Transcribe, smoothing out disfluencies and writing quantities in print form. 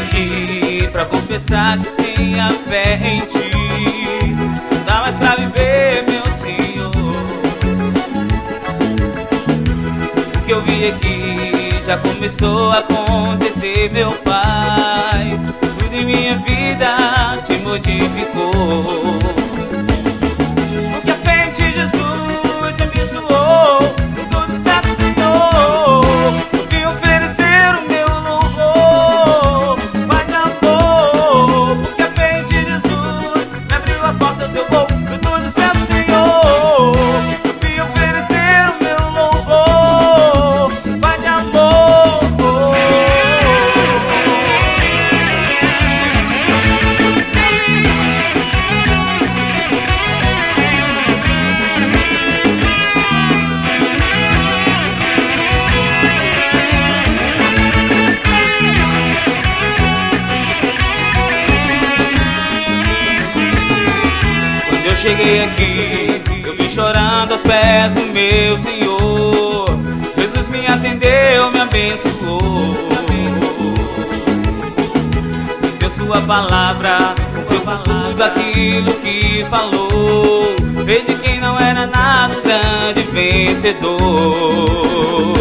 aqui pra confessar que sem a fé em ti não dá mais pra viver, meu Senhor. O que eu vi aqui já começou a acontecer, meu Pai. Tudo em minha vida se modificou. Porque a fé em ti, Jesus, me abençoou. Tudo certo, Senhor. Eu vim oferecer o meu louvor, Pai de amor. Porque a fé em ti, Jesus, me abriu as portas, eu vou pro tudo certo, Senhor. Eu vim oferecer o meu louvor, Pai de amor. Quando eu cheguei aqui, eu vim chorando aos pés do meu Senhor. Jesus me atendeu, me abençoou. Deu sua palavra, cumpriu tudo aquilo que falou. Fez de quem não era nada um grande vencedor.